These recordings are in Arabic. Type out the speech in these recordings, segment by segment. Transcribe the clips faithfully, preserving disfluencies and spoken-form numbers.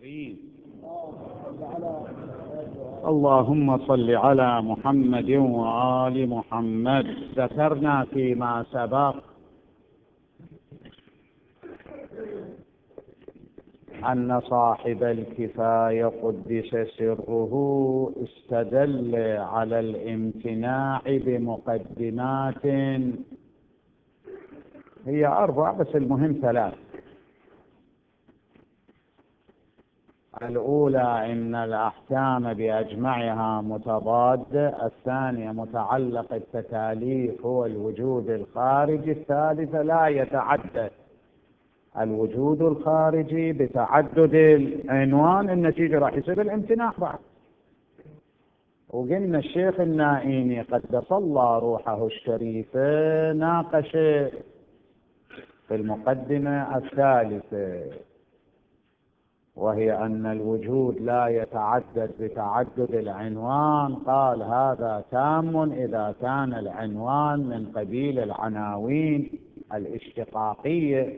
اللهم صل على محمد وآل محمد. ذكرنا فيما سبق أن صاحب الكفاية قدس سره استدل على الامتناع بمقدمات هي أربع، بس المهم ثلاث. الأولى إن الأحكام بأجمعها متضادة، الثانية متعلق التكاليف هو الوجود الخارجي، الثالثة لا يتعدد الوجود الخارجي بتعدد العنوان، النتيجة راح يصير الامتناع بعد. وقلنا الشيخ النائيني قدس الله روحه الشريفة ناقش في المقدمة الثالثة، وهي أن الوجود لا يتعدد بتعدد العنوان. قال هذا تام إذا كان العنوان من قبيل العناوين الاشتقاقية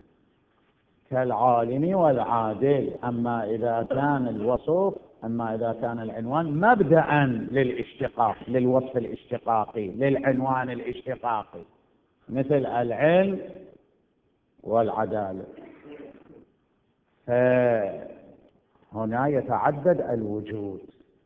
كالعالم والعادل، أما إذا كان الوصف أما إذا كان العنوان مبدأ للاشتقاق، للوصف الاشتقاقي، للعنوان الاشتقاقي، مثل العلم والعدالة، فهنا يتعدد الوجود.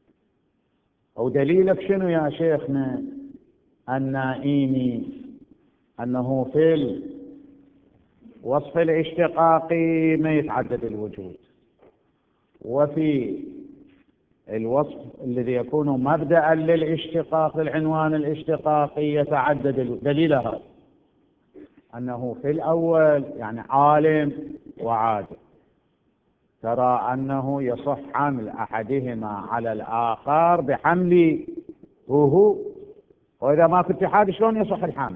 ودليلك شنو يا شيخنا النائيني؟ أنه في الوصف الاشتقاقي ما يتعدد الوجود، وفي الوصف الذي يكون مبدأ للاشتقاق العنوان الاشتقاقي يتعدد الوجود. دليلها أنه في الأول يعني عالم وعادل، ترى أنه يصح حمل أحدهما على الآخر بحمل هو، وإذا ما في اتحاد شلون يصح الحمل؟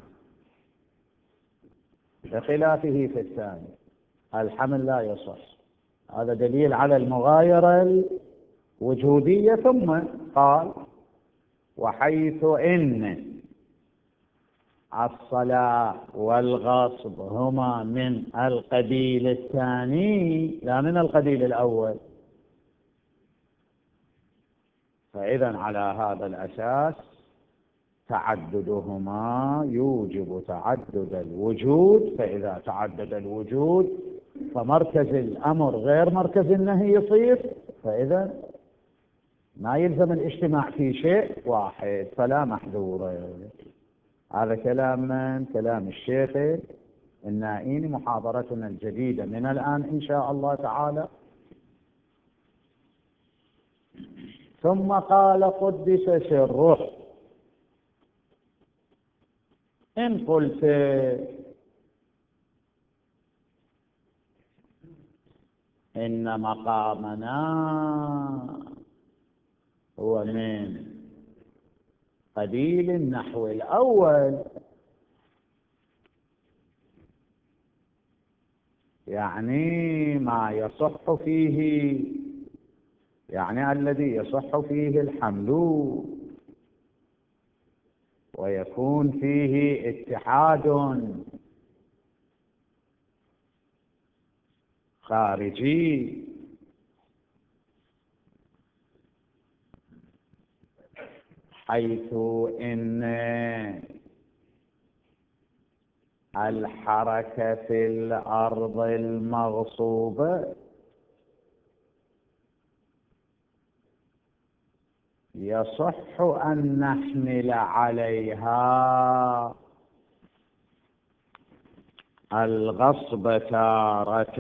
بخلافه في الثاني الحمل لا يصح. هذا دليل على المغايرة الوجودية. ثم قال وحيث إن الصلاة والغصب هما من القبيل الثاني لا من القبيل الأول، فإذا على هذا الأساس تعددهما يوجب تعدد الوجود، فإذا تعدد الوجود فمركز الأمر غير مركز النهي يصير، فإذا ما يلزم الاجتماع في شيء واحد فلا محذور. هذا كلام من كلام الشيخ النائيني، محاضرتنا الجديدة من الآن إن شاء الله تعالى. ثم قال قدس سره. إن قلت إن مقامنا هو من قبيل النحو الأول، يعني ما يصح فيه، يعني الذي يصح فيه الحمل ويكون فيه اتحاد خارجي، حيث إن الحركة في الأرض المغصوبة يصح أن نحمل عليها الغصب تارة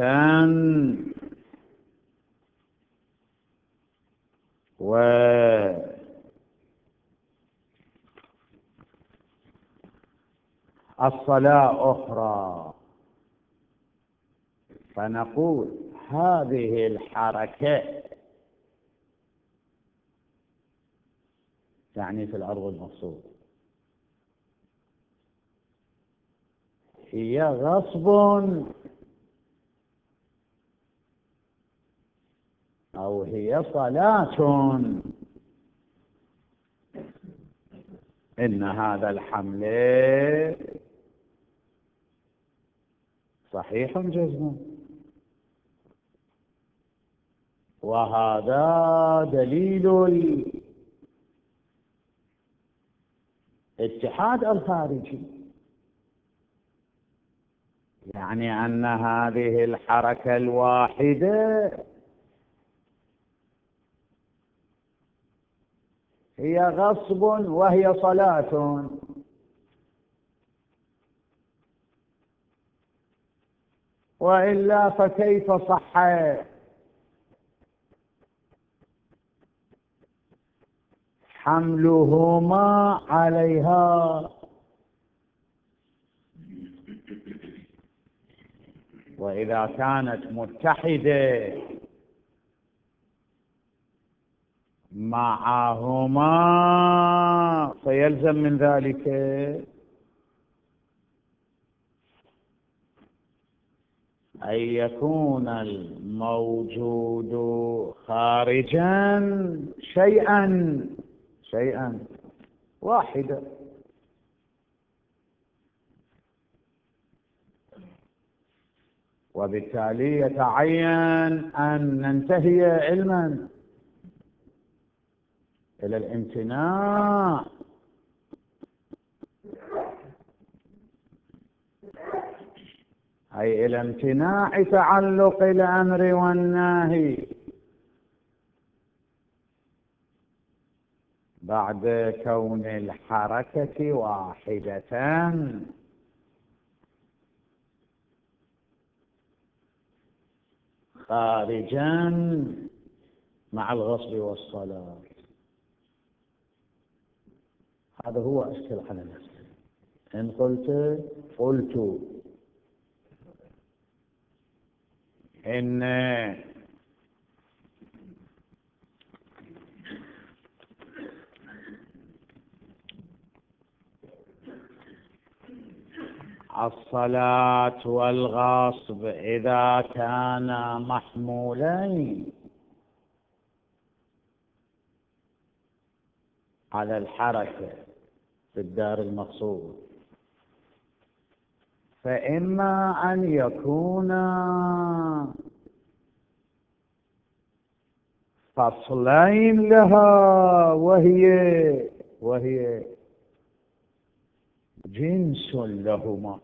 والصلاة أخرى، فنقول هذه الحركة يعني في الأرض المغصوبة هي غصب أو هي صلاة. إن هذا الحمل صحيح جزم، وهذا دليل الاتحاد الخارجي، يعني أن هذه الحركة الواحدة هي غصب وهي صلاة، وإلا فكيف صح حملهما عليها؟ وإذا كانت متحدة معهما فيلزم من ذلك أن يكون الموجود خارجا شيئا شيئا واحدا. وبالتالي يتعين أن ننتهي علما إلى الامتناع أي إلى امتناع تعلق الأمر والنهي بعد كون الحركة واحدة خارجا مع الغصب والصلاة. هذا هو أشكل على نفسه. إن قلت قلت إن الصلاة والغصب إذا كانا محمولين على الحركة في الدار المقصود، فإما أن يكونا فصلين لها وهي وهي جنس لهما،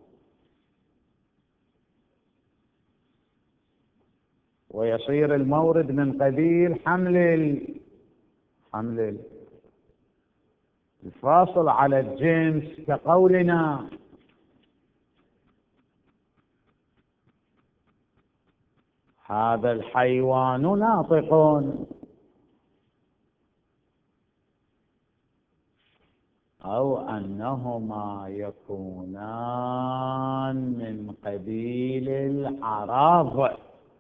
ويصير المورد من قبيل حمل حمل الفاصل على الجنس، كقولنا هذا الحيوان ناطق، أو أنهما يكونان من قبيل الأعراض،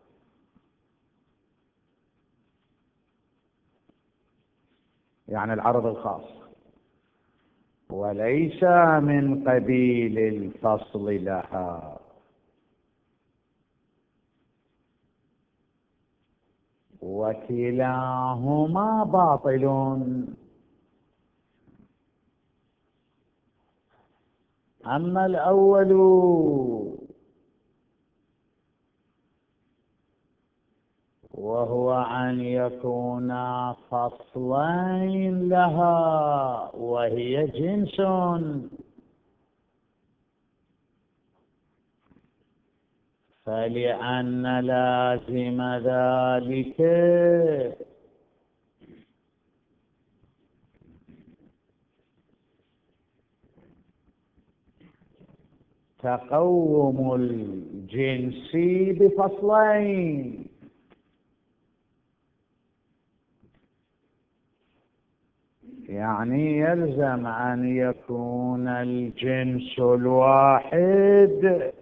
يعني العرض الخاص، وليس من قبيل الفصل لها. وكلاهما باطل. أما الأول وهو أن يكون فصلين لها وهي جنس، فلأن لازم ذلك تقوم الجنس بفصلين، يعني يلزم أن يكون الجنس الواحد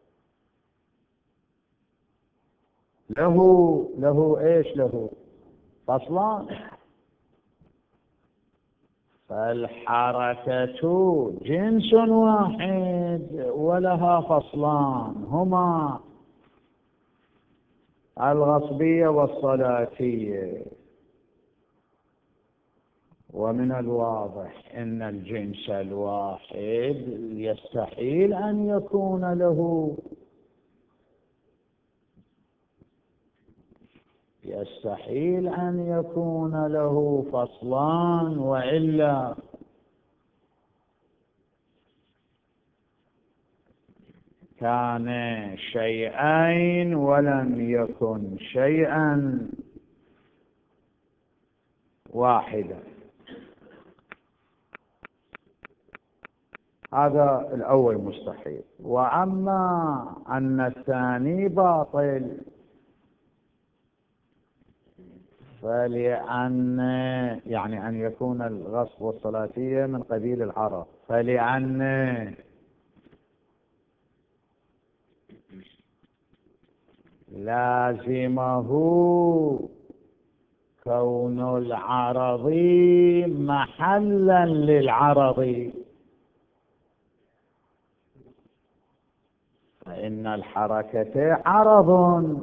له له إيش له فصلان، فالحركة جنس واحد ولها فصلان، هما الغصبية والصلاتية. ومن الواضح أن الجنس الواحد يستحيل أن يكون له يستحيل أن يكون له فصلان، وإلا كان شيئين ولم يكن شيئا واحدا. هذا الأول مستحيل. وأما أن الثاني باطل فلأن يعني أن يكون الغصب والصلاتية من قبيل العرب، فلأن لازمه كون العرض محلا للعرض، فإن الحركة عرض.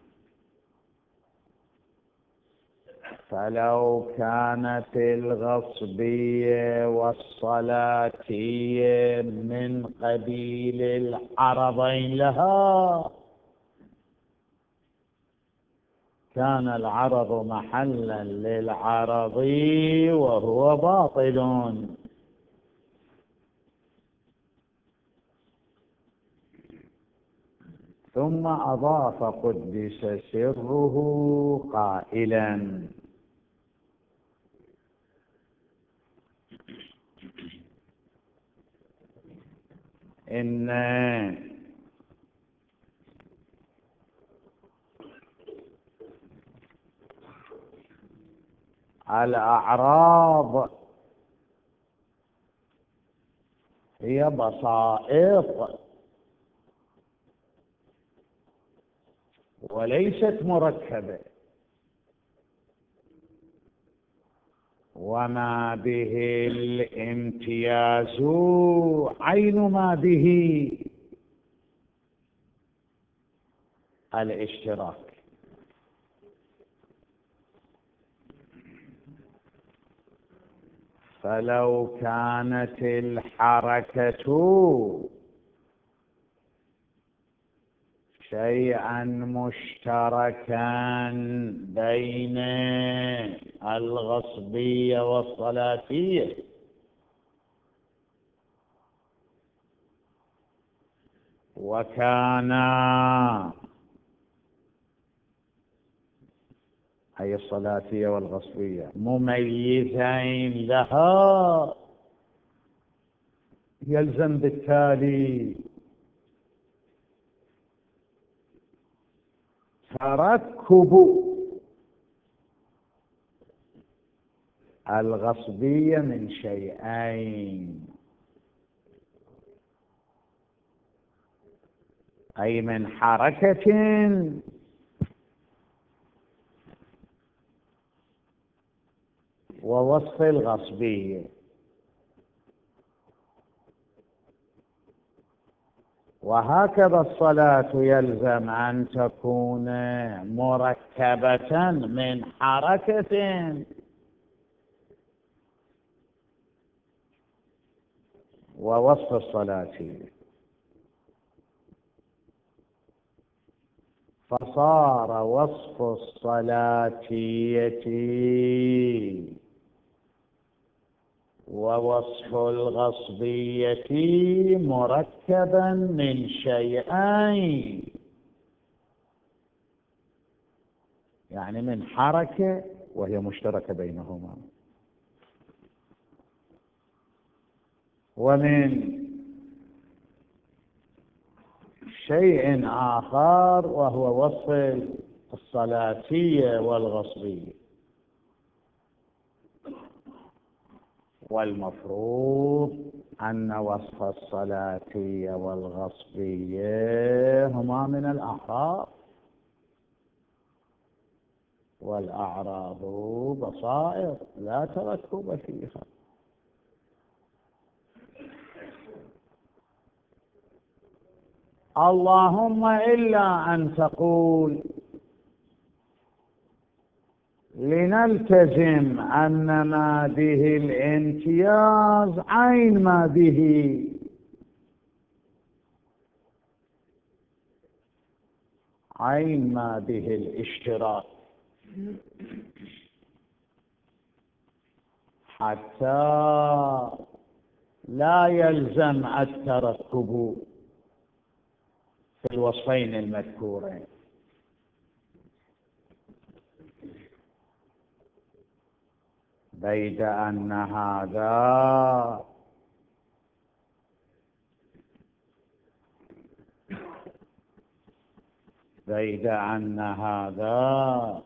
فلو كانت الغصبية والصلاتية من قبيل العرضين لها كان العرض محلا للعرض وهو باطل. ثم أضاف قدس سره قائلا: إن الأعراض هي بسائط وليست مركبة، وما به الامتياز عين ما به الاشتراك. فلو كانت الحركة شيئا مشتركا بين الغصبية والصلاتية وكان أي الصلاتية والغصبية مميزين لها، يلزم بالتالي تركب الغصبية من شيئين، أي من حركة ووصف الغصبية. وهكذا الصلاة يلزم أن تكون مركبة من حركة ووصف الصلاة، فصار وصف الصلاتية ووصف الغصبية مركبا من شيئين، يعني من حركة وهي مشتركة بينهما، ومن شيء آخر وهو وصف الصلاتية والغصبية. والمفروض أن وصف الصلاتية والغصبية هما من الأعراض، والأعراض بصائر لا تركب فيها. اللهم إلا أن تقول لنلتزم أن ما به الامتياز عين ما به عين ما به الاشتراك، حتى لا يلزم التركب في الوصفين المذكورين، بيد أن هذا بيد أن هذا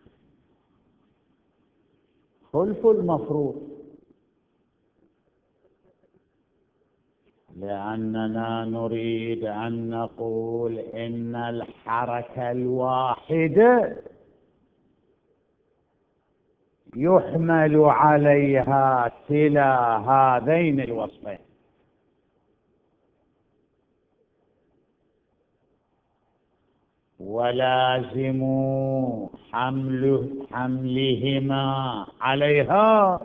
خلف المفروض، لأننا نريد أن نقول إن الحركة الواحدة يحمل عليها كلا هذين الوصفين، ولازم حمله حملهما عليها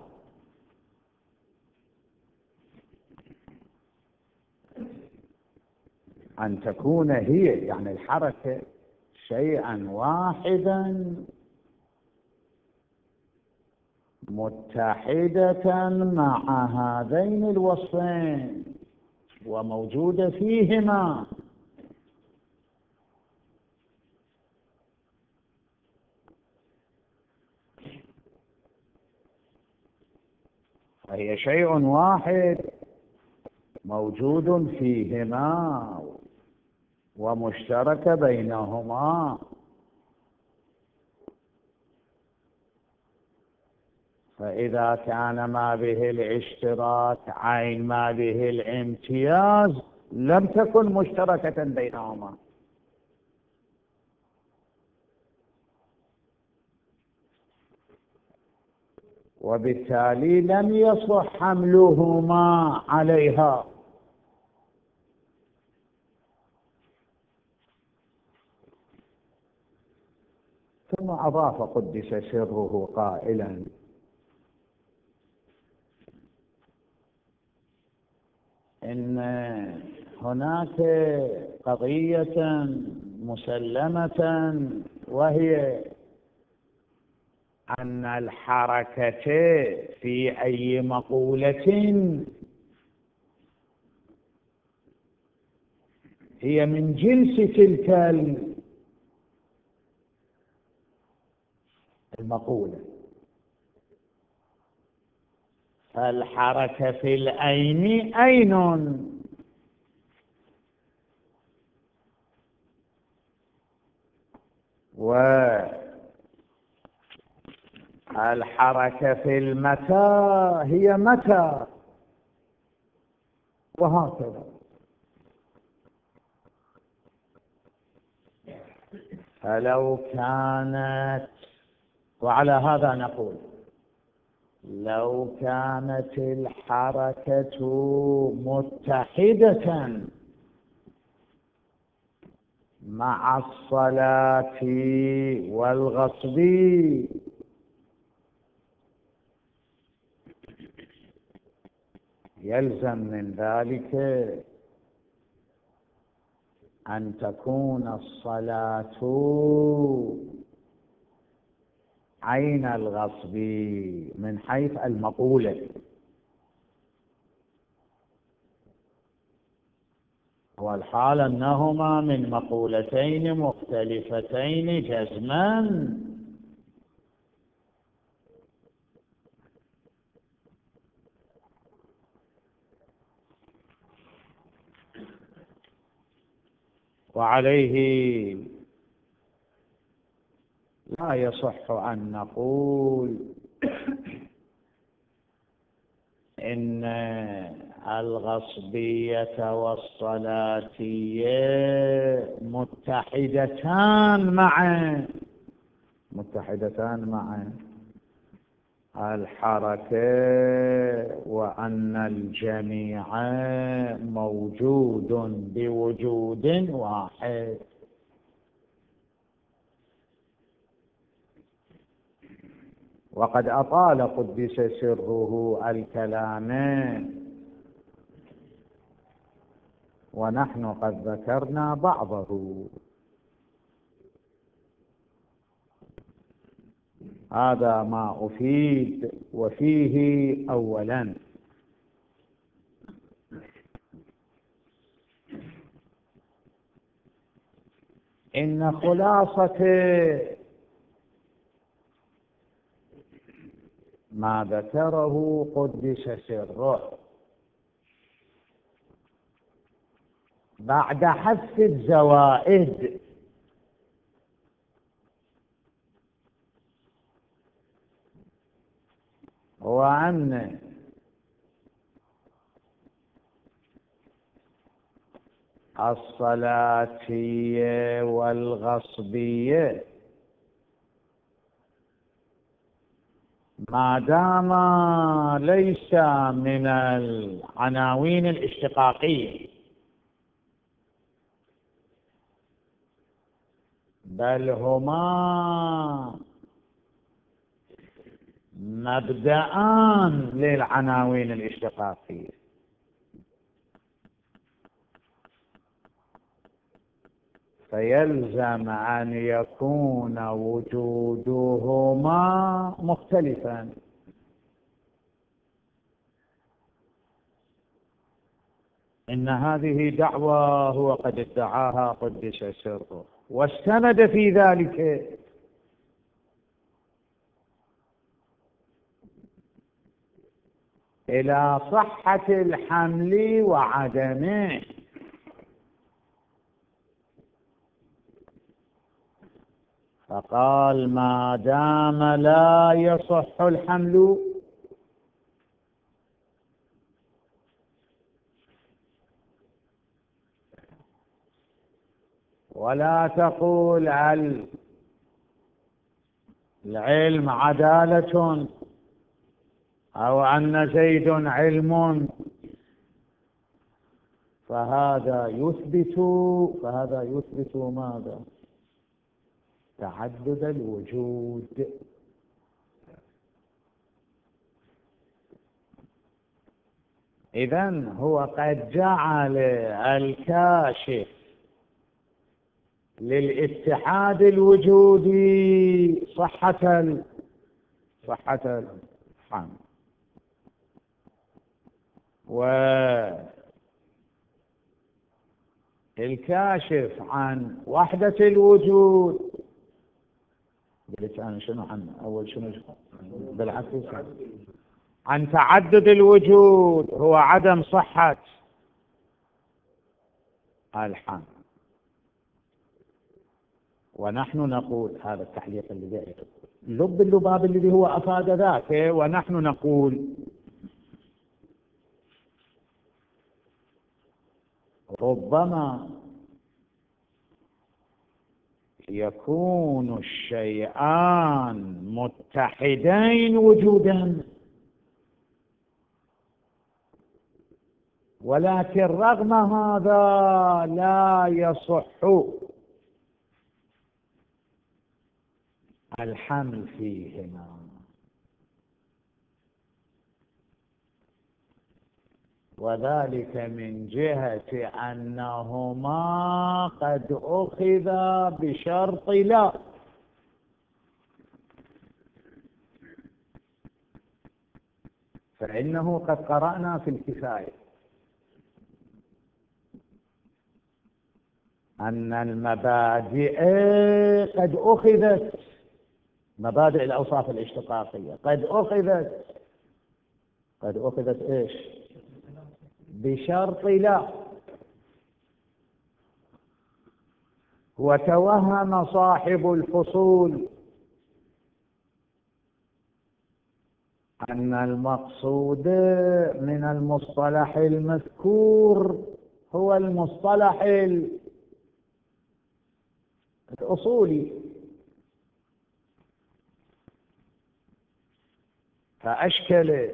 أن تكون هي، يعني الحركة، شيئا واحدا متحدة مع هذين الوصفين وموجودة فيهما. فهي شيء واحد موجود فيهما ومشترك بينهما، فإذا كان ما به الاشتراك عين ما به الامتياز لم تكن مشتركة بينهما، وبالتالي لم يصح حملهما عليها. ثم أضاف قدس سره قائلا: إن هناك قضية مسلمة، وهي أن الحركة في أي مقولة هي من جنس تلك المقولة، فالحركة في الأين أين، والحركة في المتى هي متى، وهكذا. فلو كانت، وعلى هذا نقول، لو كانت الحركة متحدة مع الصلاة والغصب يلزم من ذلك أن تكون الصلاة عين الغصب من حيث المقولة، والحال أنهما من مقولتين مختلفتين جزما. وعليه لا يصح أن نقول إن الغصبية والصلاتية متحدتان معا متحدتان معا الحركة، وأن الجميع موجود بوجود واحد. وقد أطال قدس سره الكلام، ونحن قد ذكرنا بعضه. هذا ما أفيد. وفيه أولا إن خلاصة ما ذكره قدس سره بعد حذف الزوائد هو أن الصلاتية والغصبية ما دام ليس من العناوين الاشتقاقية بل هما مبدأان للعناوين الاشتقاقية فيلزم أن يكون وجودهما مختلفا. إن هذه دعوة هو قد ادعاها قدس سره واستند في ذلك إلى صحة الحمل وعدمه، فقال ما دام لا يصح الحمل ولا تقول العلم عدالة أو أن زيد علم، فهذا يثبت فهذا يثبت ماذا؟ تعدد الوجود. إذن هو قد جعل الكاشف للاتحاد الوجودي صحة صحة الحمل، والكاشف عن وحدة الوجود قلت أنا شنو عن أول شنو بالعكس عن تعدد الوجود هو عدم صحة الحمل. ونحن نقول هذا التحليق اللي جاي لب اللباب الذي هو أفاد ذاته، ونحن نقول ربما يكون الشيئان متحدين وجودا ولكن رغم هذا لا يصح الحمل فيهما، وذلك من جهة أنهما قد أخذا بشرط لا، فإنه قد قرأنا في الكفاية أن المبادئ قد أخذت، مبادئ الأوصاف الاشتقاقية قد أخذت قد أخذت إيش؟ بشرط لا. وتوهم صاحب الفصول أن المقصود من المصطلح المذكور هو المصطلح الأصولي، فأشكل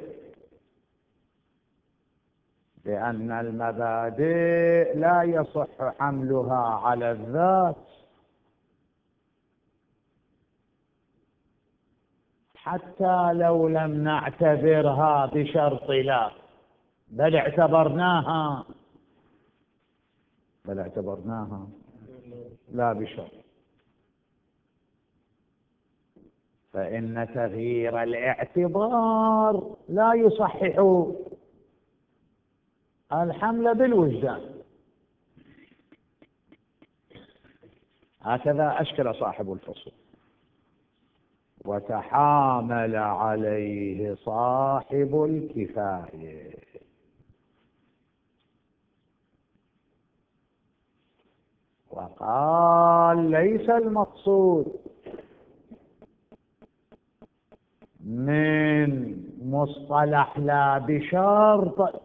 لأن المبادئ لا يصح حملها على الذات حتى لو لم نعتبرها بشرط لا، بل اعتبرناها بل اعتبرناها لا بشرط. فإن تغيير الاعتبار لا يصحح الحمل بالوجدان. هكذا أشكل صاحب الفصل. وتحامل عليه صاحب الكفاية وقال: ليس المقصود من مصطلح لا بشرط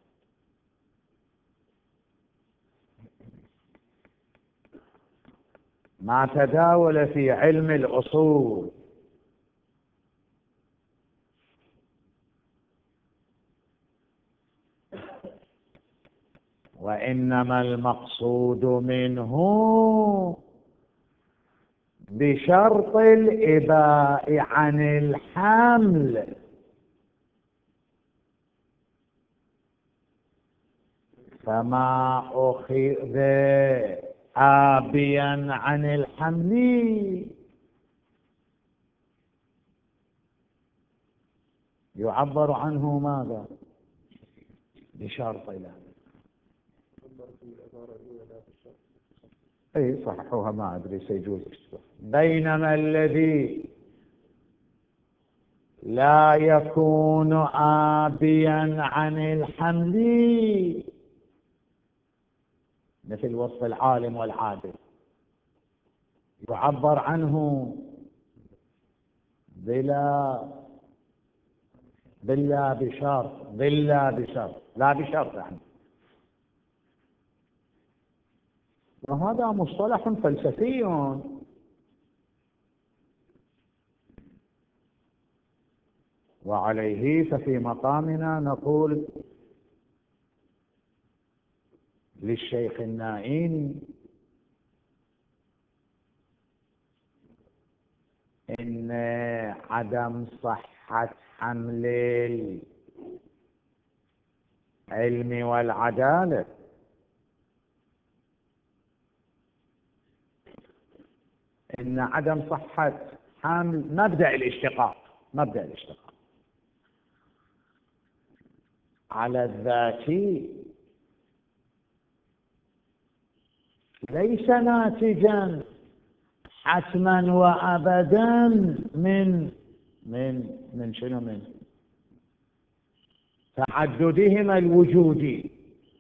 ما تداول في علم الأصول، وإنما المقصود منه بشرط الإباء عن الحمل، فما أخذ آبيا عن الحمل يعبر عنه ماذا؟ بشرط لا. اي صححوها، ما ادري سيجوز. بينما الذي لا يكون آبيا عن الحمل مثل وصف العالم والعادل يعبر عنه بلا بلا بشرط بلا بشرط لا بشرط يعني. وهذا مصطلح فلسفي، وعليه ففي مقامنا نقول للشيخ النائيني إن عدم صحة حمل العلم والعدالة إن عدم صحة حمل مبدأ الاشتقاق مبدأ الاشتقاق على الذاتي ليس ناتجا حتما وأبدا من من من شنو من تعددهما الوجودي،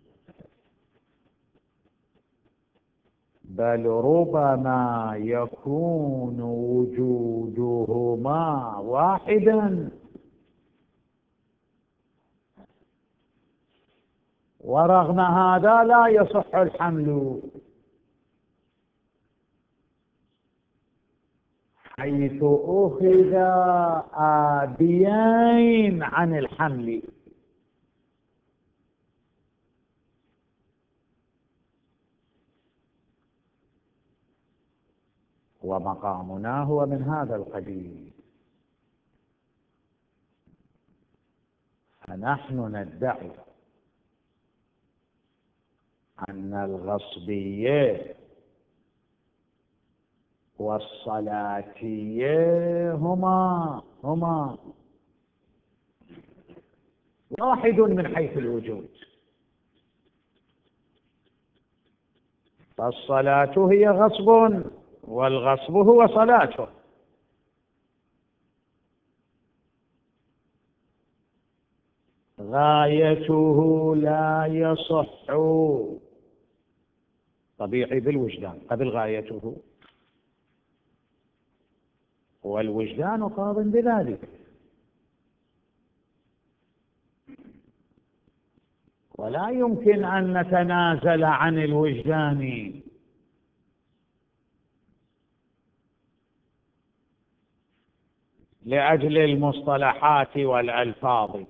بل ربما يكون وجودهما واحدا ورغم هذا لا يصح الحمل، حيث أخذ آبيين عن الحمل. ومقامنا هو من هذا القبيل، فنحن ندعي أن الغصبية والصلاتية هما هما واحد من حيث الوجود، فالصلاة هي غصب والغصب هو صلاته، غايته لا يصح طبيعي بالوجدان قبل غايته، والوجدان قاض بذلك، ولا يمكن أن نتنازل عن الوجدان لأجل المصطلحات والألفاظ.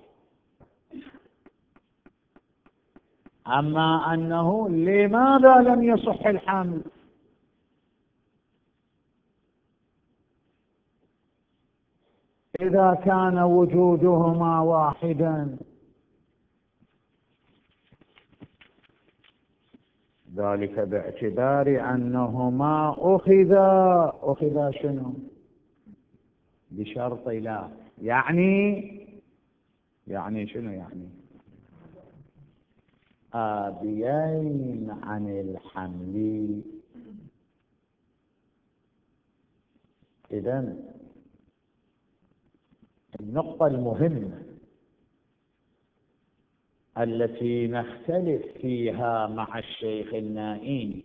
أما أنه لماذا لم يصح الحمل؟ إذا كان وجودهما واحدا، ذلك باعتبار أنهما أخذا أخذا شنو؟ بشرط لا. يعني يعني شنو يعني؟ آبيين عن الحمل. إذن النقطة المهمة التي نختلف فيها مع الشيخ النائين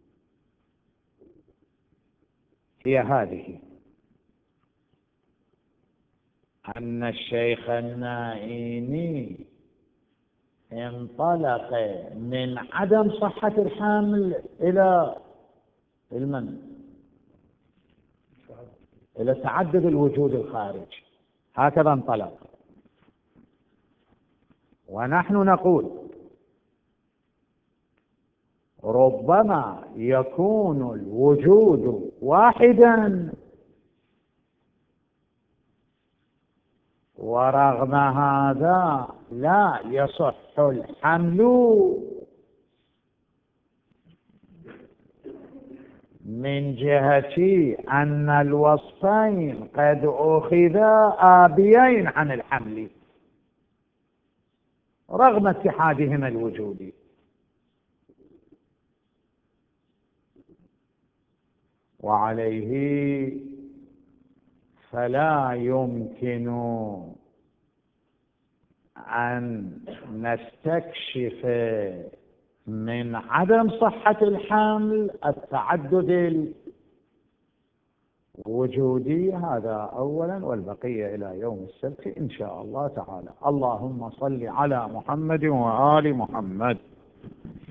هي هذه: أن الشيخ النائيني انطلق من عدم صحة الحمل إلى المن إلى تعدد الوجود الخارج، هكذا انطلق. ونحن نقول ربما يكون الوجود واحدا ورغم هذا لا يصح الحمل من جهة أن الوصفين قد أخذا آبيين عن الحمل رغم اتحادهما الوجودي. وعليه فلا يمكن أن نستكشف من عدم صحة الحمل التعدد الوجودي. هذا أولا، والبقية إلى يوم السبت إن شاء الله تعالى. اللهم صل على محمد وآل محمد.